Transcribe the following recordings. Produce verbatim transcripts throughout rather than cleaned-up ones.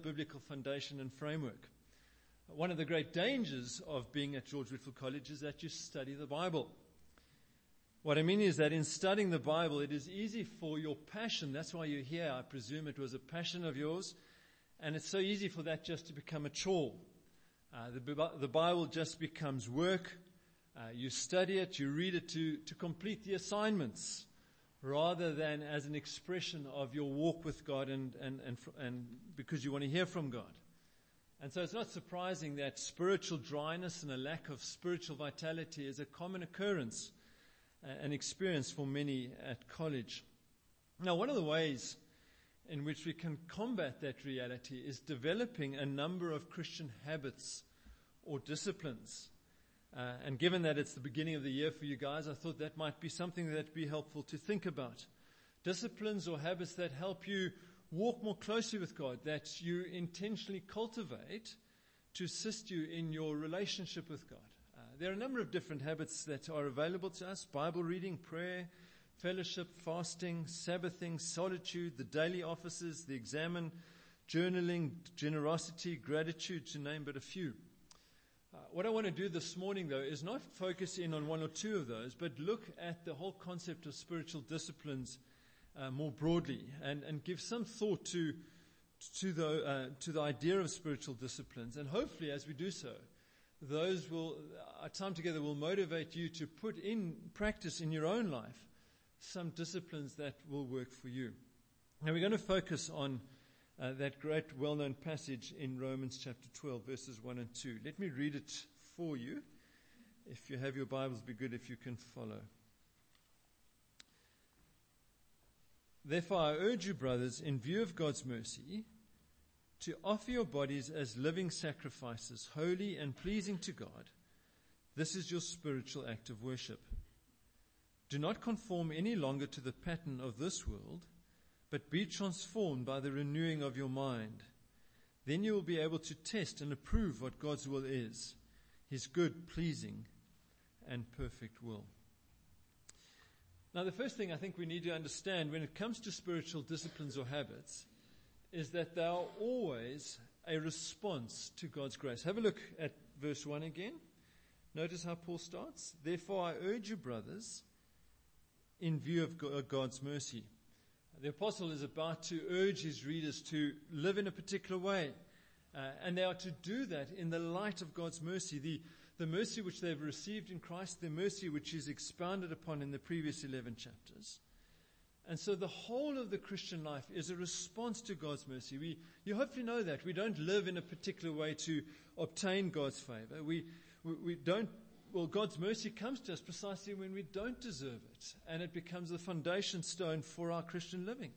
biblical foundation and framework. One of the great dangers of being at George Whitfield College is that you study the Bible. What I mean is that in studying the Bible, it is easy for your passion. That's why you're here. I presume it was a passion of yours. And it's so easy for that just to become a chore. Uh, the, the Bible just becomes work. Uh, you study it, you read it to, to complete the assignments, rather than as an expression of your walk with God and, and, and, and because you want to hear from God. And so it's not surprising that spiritual dryness and a lack of spiritual vitality is a common occurrence, uh, an experience for many at college. Now, one of the ways in which we can combat that reality is developing a number of Christian habits or disciplines. Uh, and given that it's the beginning of the year for you guys, I thought that might be something that would be helpful to think about. Disciplines or habits that help you walk more closely with God, that you intentionally cultivate to assist you in your relationship with God. Uh, there are a number of different habits that are available to us: Bible reading, prayer, fellowship, fasting, Sabbathing, solitude, the daily offices, the examine, journaling, generosity, gratitude, to name but a few. Uh, what I want to do this morning, though, is not focus in on one or two of those, but look at the whole concept of spiritual disciplines uh, more broadly, and, and give some thought to to the uh, to the idea of spiritual disciplines. And hopefully, as we do so, those will our time together will motivate you to put in practice in your own life some disciplines that will work for you. Now, we're going to focus on Uh, that great well-known passage in Romans chapter twelve, verses one and two. Let me read it for you. If you have your Bibles, be good if you can follow. Therefore, I urge you, brothers, in view of God's mercy, to offer your bodies as living sacrifices, holy and pleasing to God. This is your spiritual act of worship. Do not conform any longer to the pattern of this world, but be transformed by the renewing of your mind. Then you will be able to test and approve what God's will is, his good, pleasing, and perfect will. Now, the first thing I think we need to understand when it comes to spiritual disciplines or habits is that they are always a response to God's grace. Have a look at verse one again. Notice how Paul starts. Therefore, I urge you, brothers, in view of God's mercy. The apostle is about to urge his readers to live in a particular way. Uh, and they are to do that in the light of God's mercy. The, the mercy which they've received in Christ, the mercy which is expounded upon in the previous eleven chapters. And so the whole of the Christian life is a response to God's mercy. We, you hopefully know that. We don't live in a particular way to obtain God's favor. We, we, we don't Well, God's mercy comes to us precisely when we don't deserve it, and it becomes the foundation stone for our Christian living.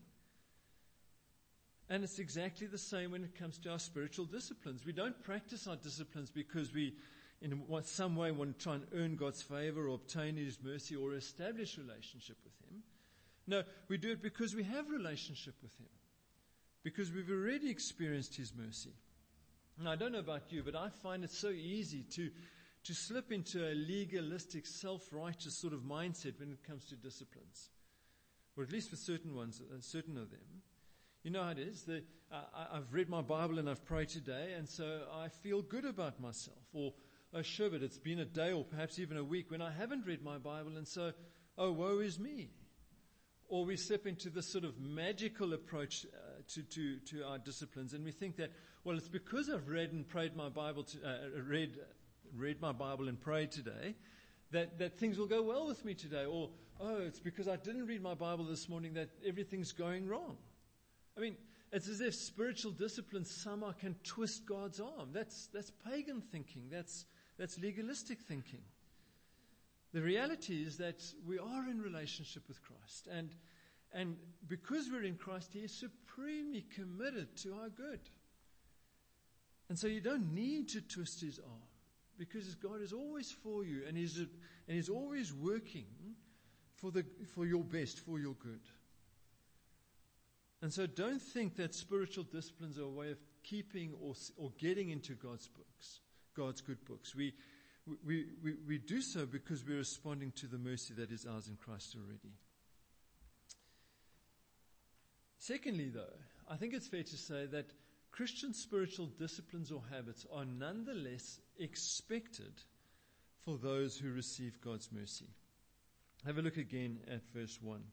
And it's exactly the same when it comes to our spiritual disciplines. We don't practice our disciplines because we, in some way, want to try and earn God's favor or obtain his mercy or establish relationship with him. No, we do it because we have relationship with him, because we've already experienced his mercy. Now, I don't know about you, but I find it so easy to to slip into a legalistic, self-righteous sort of mindset when it comes to disciplines, or at least with certain ones, uh, certain of them. You know how it is. The, uh, I've read my Bible and I've prayed today, and so I feel good about myself. Or, oh, sure, but it's been a day or perhaps even a week when I haven't read my Bible, and so, oh, woe is me. Or we slip into this sort of magical approach uh, to, to, to our disciplines, and we think that, well, it's because I've read and prayed my Bible, to, uh, read read my Bible and prayed today, that, that things will go well with me today. Or, oh, it's because I didn't read my Bible this morning that everything's going wrong. I mean, it's as if spiritual discipline somehow can twist God's arm. That's that's pagan thinking. That's that's legalistic thinking. The reality is that we are in relationship with Christ. And, and because we're in Christ, he is supremely committed to our good. And so you don't need to twist his arm, because God is always for you, and He's and He's always working for the for your best, for your good. And so, don't think that spiritual disciplines are a way of keeping or or getting into God's books, God's good books. We we we we do so because we're responding to the mercy that is ours in Christ already. Secondly, though, I think it's fair to say that Christian spiritual disciplines or habits are nonetheless expected for those who receive God's mercy. Have a look again at verse one.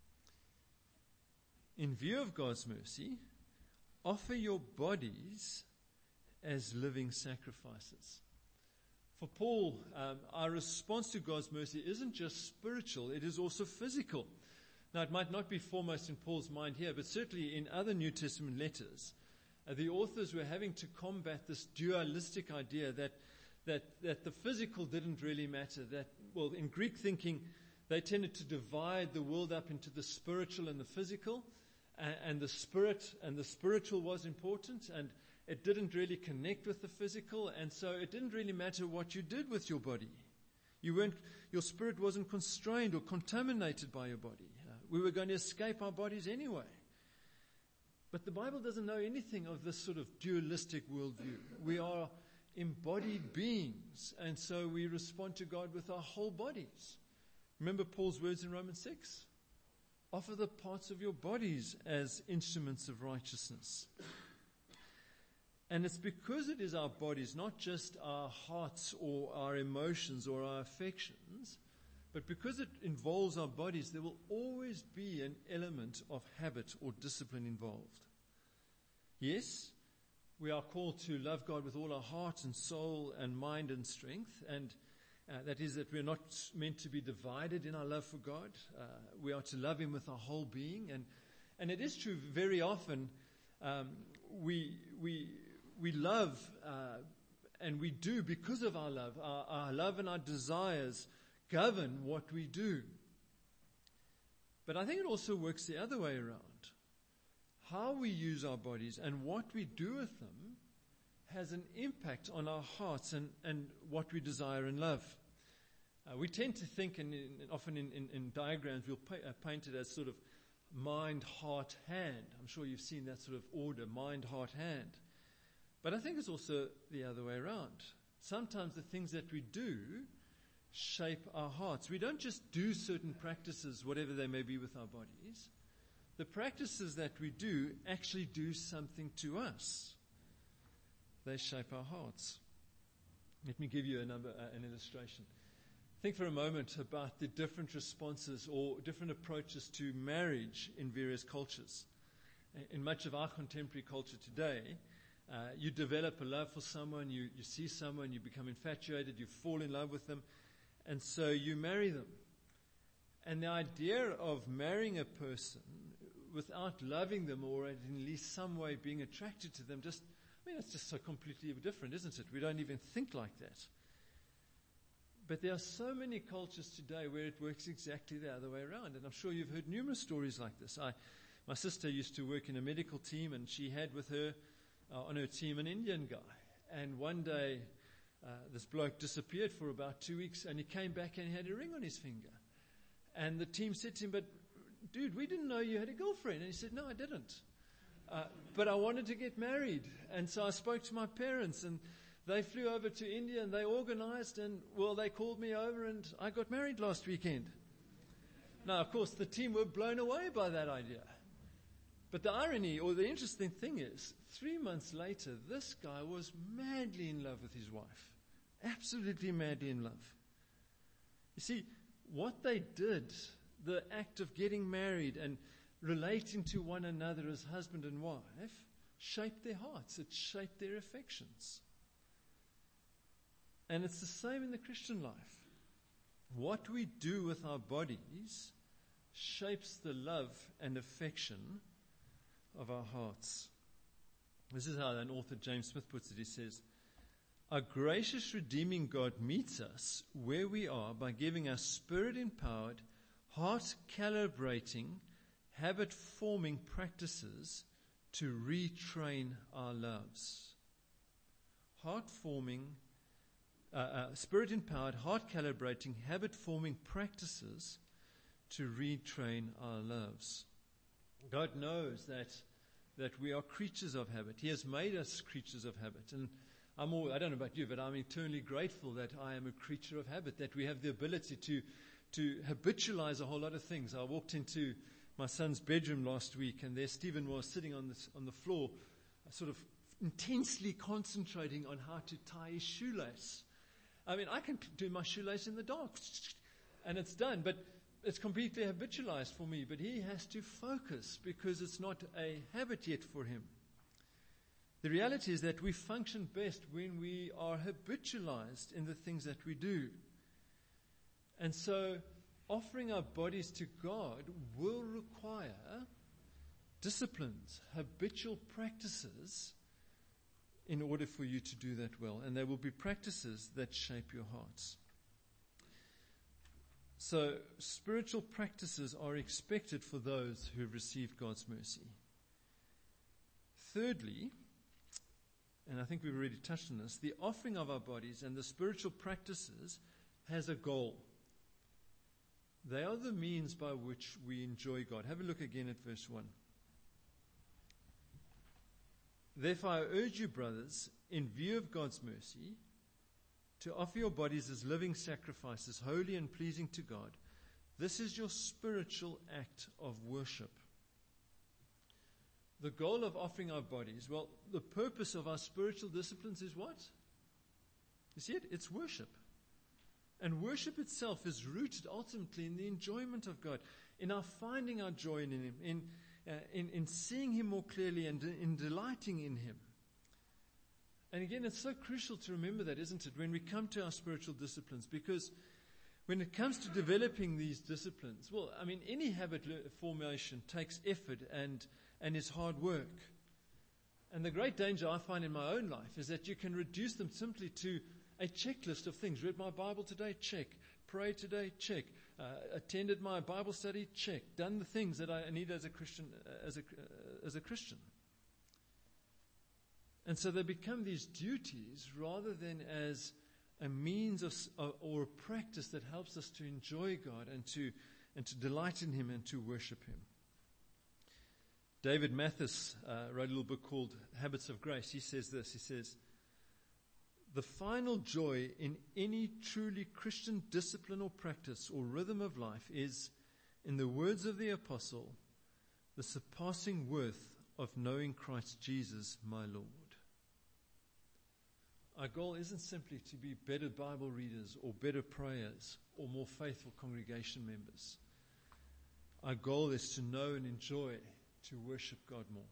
In view of God's mercy, offer your bodies as living sacrifices. For Paul, um, our response to God's mercy isn't just spiritual, it is also physical. Now, it might not be foremost in Paul's mind here, but certainly in other New Testament letters, uh, the authors were having to combat this dualistic idea that, that, that the physical didn't really matter. That, well, in Greek thinking, they tended to divide the world up into the spiritual and the physical, and, and the spirit and the spiritual was important, and it didn't really connect with the physical, and so it didn't really matter what you did with your body. You weren't, your spirit wasn't constrained or contaminated by your body. Uh, we were going to escape our bodies anyway. But the Bible doesn't know anything of this sort of dualistic worldview. We are embodied beings, and so we respond to God with our whole bodies. Remember Paul's words in Romans six? Offer the parts of your bodies as instruments of righteousness. And it's because it is our bodies, not just our hearts or our emotions or our affections, but because it involves our bodies, there will always be an element of habit or discipline involved. Yes, we are called to love God with all our heart and soul and mind and strength, and uh, that is that we're not meant to be divided in our love for God. Uh, we are to love Him with our whole being, and and it is true very often um, we we we love uh, and we do because of our love. Our, our love and our desires govern what we do. But I think it also works the other way around. How we use our bodies and what we do with them has an impact on our hearts and, and what we desire and love. Uh, we tend to think, and in, often in, in, in diagrams, we'll pay, uh, paint it as sort of mind, heart, hand. I'm sure you've seen that sort of order, mind, heart, hand. But I think it's also the other way around. Sometimes the things that we do shape our hearts. We don't just do certain practices, whatever they may be, with our bodies. The practices that we do actually do something to us. They shape our hearts. Let me give you a number, uh, an illustration. Think for a moment about the different responses or different approaches to marriage in various cultures. In much of our contemporary culture today, uh, you develop a love for someone, you, you see someone, you become infatuated, you fall in love with them, and so you marry them. And the idea of marrying a person without loving them or at least some way being attracted to them, just, I mean, it's just so completely different, isn't it? We don't even think like that. But there are so many cultures today where it works exactly the other way around. And I'm sure you've heard numerous stories like this. I, my sister used to work in a medical team, and she had with her, uh, on her team, an Indian guy. And one day, uh, this bloke disappeared for about two weeks, and he came back and he had a ring on his finger. And the team said to him, "But dude, we didn't know you had a girlfriend." And he said, "No, I didn't. Uh, but I wanted to get married." And so I spoke to my parents, and they flew over to India, and they organized, and, well, they called me over, and I got married last weekend. Now, of course, the team were blown away by that idea. But the irony, or the interesting thing is, three months later, this guy was madly in love with his wife. Absolutely madly in love. You see, what they did, the act of getting married and relating to one another as husband and wife, shaped their hearts. It shaped their affections. And it's the same in the Christian life. What we do with our bodies shapes the love and affection of our hearts. This is how an author, James Smith, puts it. He says, "Our gracious redeeming God meets us where we are by giving us spirit-empowered, heart-calibrating, habit-forming practices to retrain our loves." Heart-forming, uh, uh, spirit-empowered, heart-calibrating, habit-forming practices to retrain our loves. God knows that that we are creatures of habit. He has made us creatures of habit. And I'm all, I don't know about you, but I'm eternally grateful that I am a creature of habit, that we have the ability to to habitualize a whole lot of things. I walked into my son's bedroom last week, and there Stephen was sitting on this, on the floor, sort of intensely concentrating on how to tie his shoelace. I mean, I can do my shoelace in the dark, and it's done, but it's completely habitualized for me. But he has to focus because it's not a habit yet for him. The reality is that we function best when we are habitualized in the things that we do. And so, offering our bodies to God will require disciplines, habitual practices, in order for you to do that well. And there will be practices that shape your hearts. So, spiritual practices are expected for those who have received God's mercy. Thirdly, and I think we've already touched on this, the offering of our bodies and the spiritual practices has a goal. They are the means by which we enjoy God. Have a look again at verse one. Therefore I urge you, brothers, in view of God's mercy, to offer your bodies as living sacrifices, holy and pleasing to God. This is your spiritual act of worship. The goal of offering our bodies, well, the purpose of our spiritual disciplines is what? You see it? It's worship. And worship itself is rooted ultimately in the enjoyment of God, in our finding our joy in Him, in, uh, in, in seeing Him more clearly and in delighting in Him. And again, it's so crucial to remember that, isn't it, when we come to our spiritual disciplines, because when it comes to developing these disciplines, well, I mean, any habit formation takes effort and, and is hard work. And the great danger I find in my own life is that you can reduce them simply to a checklist of things. Read my Bible today? Check. Prayed today? Check. Uh, attended my Bible study? Check. Done the things that I need as a Christian, uh, as a, uh, as a Christian. And so they become these duties rather than as a means of, uh, or a practice that helps us to enjoy God and to, and to delight in Him and to worship Him. David Mathis uh, wrote a little book called Habits of Grace. He says this, he says, the final joy in any truly Christian discipline or practice or rhythm of life is, in the words of the apostle, the surpassing worth of knowing Christ Jesus, my Lord. Our goal isn't simply to be better Bible readers or better prayers or more faithful congregation members. Our goal is to know and enjoy, to worship God more.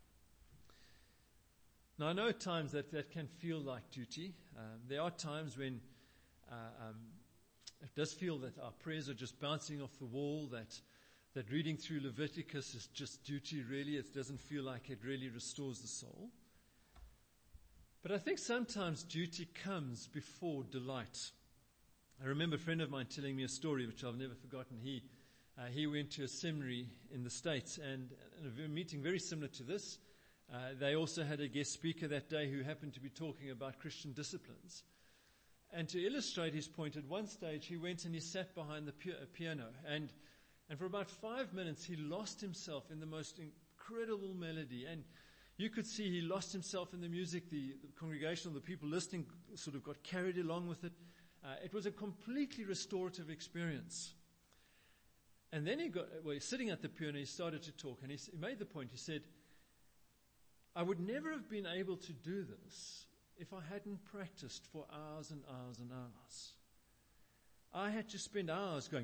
Now, I know at times that that can feel like duty. Um, there are times when uh, um, it does feel that our prayers are just bouncing off the wall, that that reading through Leviticus is just duty, really. It doesn't feel like it really restores the soul. But I think sometimes duty comes before delight. I remember a friend of mine telling me a story which I've never forgotten. He uh, he went to a seminary in the States, and in a meeting very similar to this, uh, they also had a guest speaker that day who happened to be talking about Christian disciplines. And to illustrate his point, at one stage he went and he sat behind the pi- piano, and and for about five minutes he lost himself in the most incredible melody, and you could see he lost himself in the music. The, the congregation, the people listening, sort of got carried along with it. Uh, it was a completely restorative experience. And then he got, well, he's sitting at the piano, he started to talk, and he, he made the point. He said, I would never have been able to do this if I hadn't practiced for hours and hours and hours. I had to spend hours going,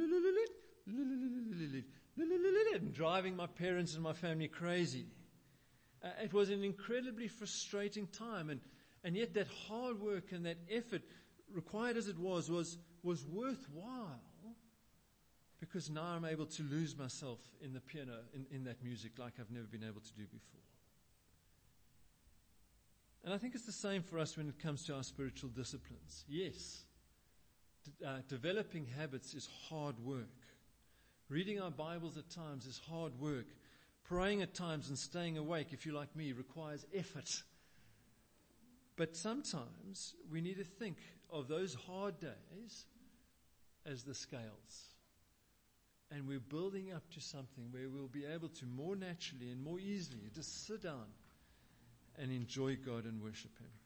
and driving my parents and my family crazy. Uh, it was an incredibly frustrating time, and, and yet that hard work and that effort, required as it was, was, was worthwhile, because now I'm able to lose myself in the piano, in, in that music, like I've never been able to do before. And I think it's the same for us when it comes to our spiritual disciplines. Yes, d- uh, developing habits is hard work. Reading our Bibles at times is hard work. Praying at times and staying awake, if you're like me, requires effort. But sometimes we need to think of those hard days as the scales. And we're building up to something where we'll be able to more naturally and more easily just sit down and enjoy God and worship Him.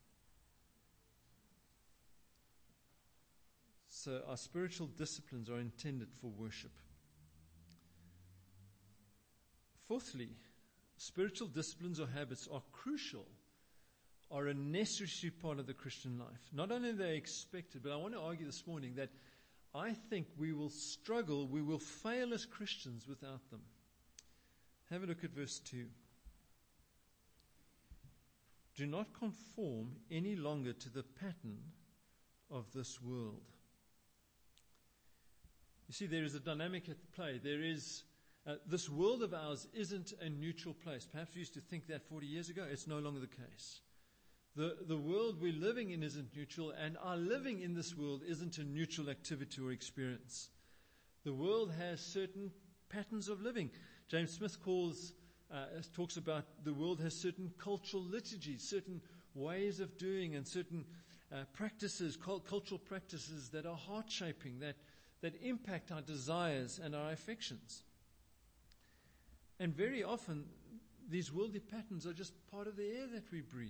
So our spiritual disciplines are intended for worship. Fourthly, spiritual disciplines or habits are crucial, are a necessary part of the Christian life. Not only are they expected, but I want to argue this morning that I think we will struggle, we will fail as Christians without them. Have a look at verse two. Do not conform any longer to the pattern of this world. You see, there is a dynamic at play. There is, uh, this world of ours isn't a neutral place. Perhaps we used to think that forty years ago. It's no longer the case. The, the world we're living in isn't neutral, and our living in this world isn't a neutral activity or experience. The world has certain patterns of living. James Smith calls, uh, talks about the world has certain cultural liturgies, certain ways of doing, and certain uh, practices, cultural practices that are heart-shaping, that, that impact our desires and our affections. And very often, these worldly patterns are just part of the air that we breathe.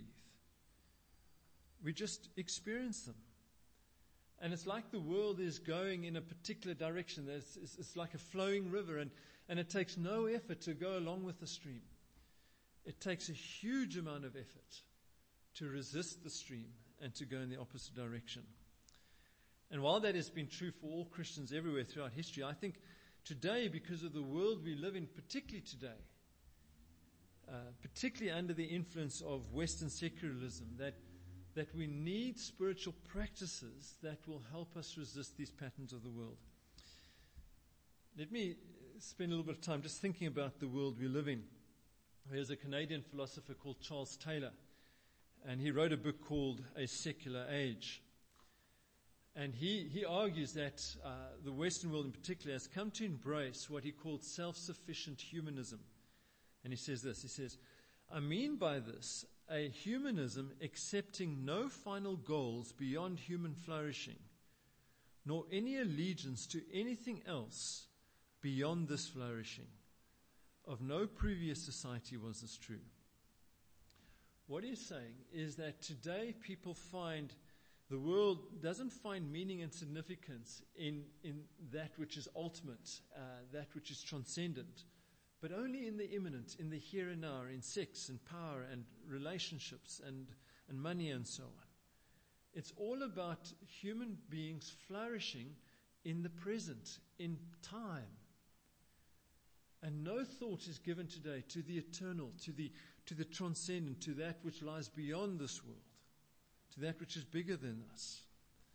We just experience them. And it's like the world is going in a particular direction. It's, it's, it's like a flowing river, and, and it takes no effort to go along with the stream. It takes a huge amount of effort to resist the stream and to go in the opposite direction. And while that has been true for all Christians everywhere throughout history, I think today, because of the world we live in, particularly today, uh, particularly under the influence of Western secularism, that that we need spiritual practices that will help us resist these patterns of the world. Let me spend a little bit of time just thinking about the world we live in. There's a Canadian philosopher called Charles Taylor, and he wrote a book called A Secular Age. And he, he argues that uh, the Western world in particular has come to embrace what he called self-sufficient humanism. And he says this, he says, I mean by this a humanism accepting no final goals beyond human flourishing, nor any allegiance to anything else beyond this flourishing. Of no previous society was this true. What he's saying is that today people find the world doesn't find meaning and significance in, in that which is ultimate, uh, that which is transcendent, but only in the imminent, in the here and now, in sex and power and relationships and, and money and so on. It's all about human beings flourishing in the present, in time. And no thought is given today to the eternal, to the, to the transcendent, to that which lies beyond this world, to that which is bigger than us.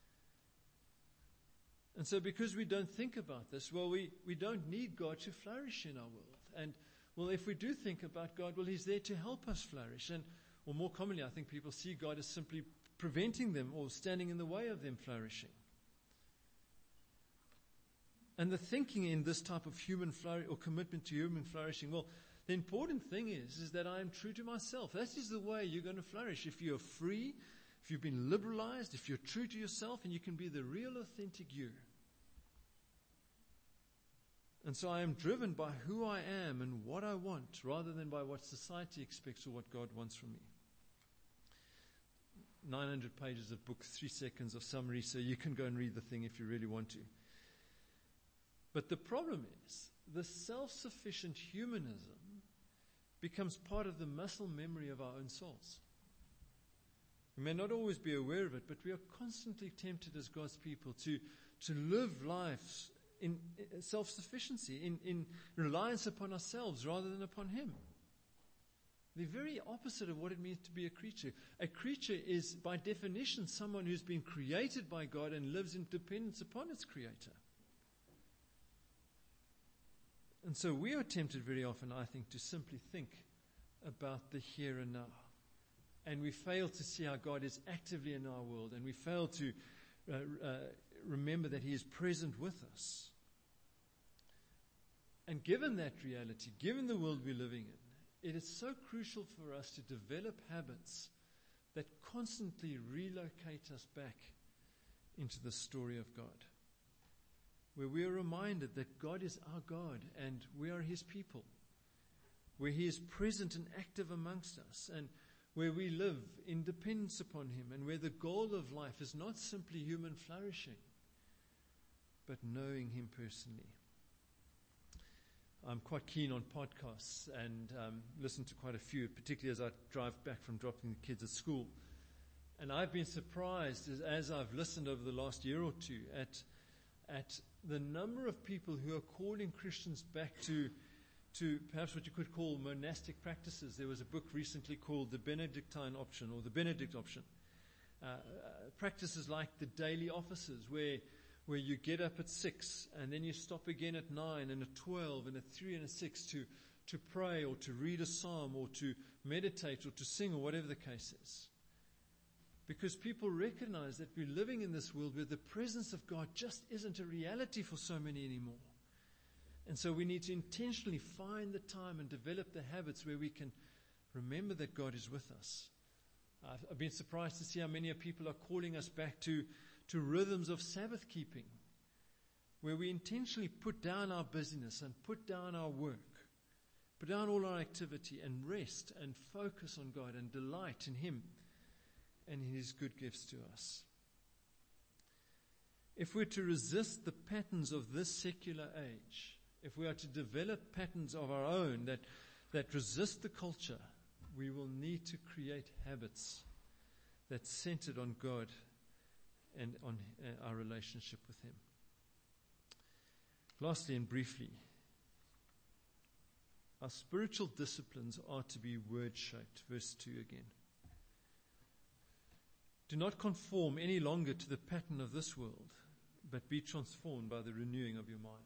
And so because we don't think about this, well, we, we don't need God to flourish in our world. And, well, if we do think about God, well, He's there to help us flourish. And, or more commonly, I think people see God as simply preventing them or standing in the way of them flourishing. And the thinking in this type of human flourish or commitment to human flourishing, well, the important thing is, is that I am true to myself. That is the way you're going to flourish. If you're free, if you've been liberalized, if you're true to yourself, and you can be the real, authentic you. And so I am driven by who I am and what I want, rather than by what society expects or what God wants from me. nine hundred pages of book, three seconds of summary, so you can go and read the thing if you really want to. But the problem is, the self-sufficient humanism becomes part of the muscle memory of our own souls. We may not always be aware of it, but we are constantly tempted as God's people to, to live lives in self-sufficiency, in, in reliance upon ourselves rather than upon Him. The very opposite of what it means to be a creature. A creature is, by definition, someone who's been created by God and lives in dependence upon its Creator. And so we are tempted very often, I think, to simply think about the here and now. And we fail to see how God is actively in our world, and we fail to uh, uh, remember that He is present with us. And given that reality, given the world we're living in, it is so crucial for us to develop habits that constantly relocate us back into the story of God, where we are reminded that God is our God and we are His people, where He is present and active amongst us, and where we live in dependence upon Him, and where the goal of life is not simply human flourishing, but knowing Him personally. I'm quite keen on podcasts and um, listen to quite a few, particularly as I drive back from dropping the kids at school. And I've been surprised as, as I've listened over the last year or two at at the number of people who are calling Christians back to to perhaps what you could call monastic practices. There was a book recently called The Benedictine Option or The Benedict Option. Uh, uh, practices like the daily offices where where you get up at six and then you stop again at nine and at twelve and at three and at six to, to pray or to read a psalm or to meditate or to sing or whatever the case is. Because people recognize that we're living in this world where the presence of God just isn't a reality for so many anymore. And so we need to intentionally find the time and develop the habits where we can remember that God is with us. I've, I've been surprised to see how many people are calling us back to, to rhythms of Sabbath keeping, where we intentionally put down our busyness and put down our work, put down all our activity and rest and focus on God and delight in Him and in His good gifts to us. If we're to resist the patterns of this secular age, if we are to develop patterns of our own that, that resist the culture, we will need to create habits that's centered on God and on our relationship with Him. Lastly and briefly, our spiritual disciplines are to be word-shaped. Verse two again. Do not conform any longer to the pattern of this world, but be transformed by the renewing of your mind.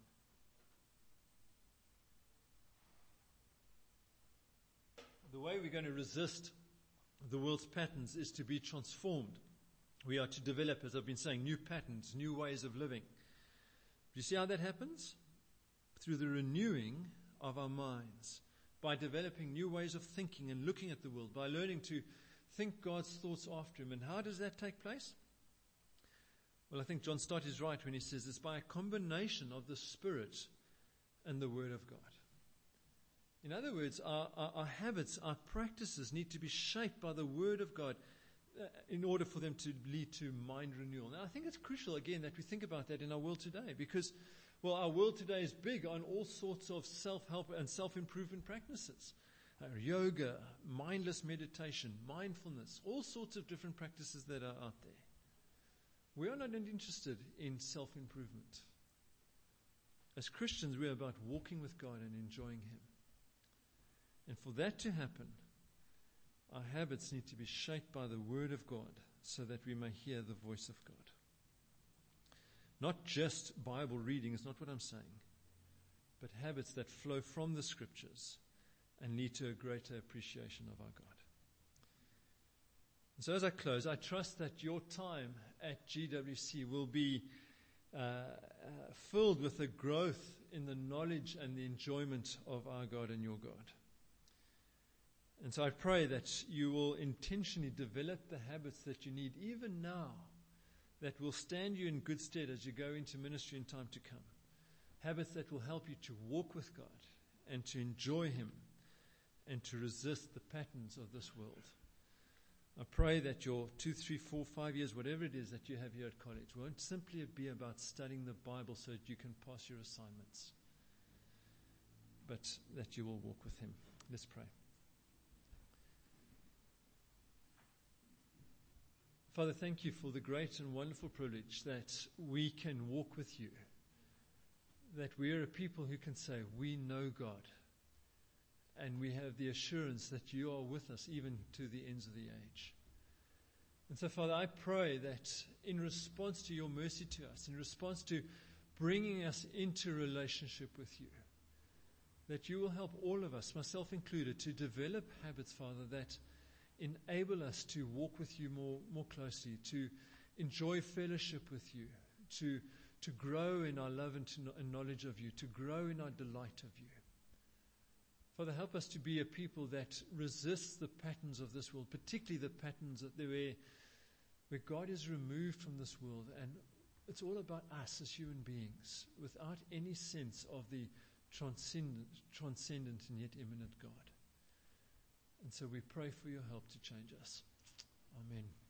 The way we're going to resist the world's patterns is to be transformed. We are to develop, as I've been saying, new patterns, new ways of living. Do you see how that happens? Through the renewing of our minds, by developing new ways of thinking and looking at the world, by learning to think God's thoughts after Him. And how does that take place? Well, I think John Stott is right when he says it's by a combination of the Spirit and the Word of God. In other words, our, our, our habits, our practices need to be shaped by the Word of God uh, in order for them to lead to mind renewal. Now, I think it's crucial, again, that we think about that in our world today because, well, our world today is big on all sorts of self-help and self-improvement practices. Uh, yoga, mindless meditation, mindfulness, all sorts of different practices that are out there. We are not interested in self-improvement. As Christians, we are about walking with God and enjoying Him. And for that to happen, our habits need to be shaped by the Word of God so that we may hear the voice of God. Not just Bible reading is not what I'm saying, but habits that flow from the Scriptures and lead to a greater appreciation of our God. And so as I close, I trust that your time at G W C will be uh, uh, filled with the growth in the knowledge and the enjoyment of our God and your God. And so I pray that you will intentionally develop the habits that you need even now that will stand you in good stead as you go into ministry in time to come. Habits that will help you to walk with God and to enjoy Him and to resist the patterns of this world. I pray that your two, three, four, five years, whatever it is that you have here at college, won't simply be about studying the Bible so that you can pass your assignments, but that you will walk with Him. Let's pray. Father, thank you for the great and wonderful privilege that we can walk with you, that we are a people who can say, we know God, and we have the assurance that you are with us even to the ends of the age. And so, Father, I pray that in response to your mercy to us, in response to bringing us into relationship with you, that you will help all of us, myself included, to develop habits, Father, that enable us to walk with you more, more closely, to enjoy fellowship with you, to, to grow in our love and, to, and knowledge of you, to grow in our delight of you. Father, help us to be a people that resists the patterns of this world, particularly the patterns that where, where God is removed from this world and it's all about us as human beings without any sense of the transcendent, transcendent and yet immanent God. And so we pray for your help to change us. Amen.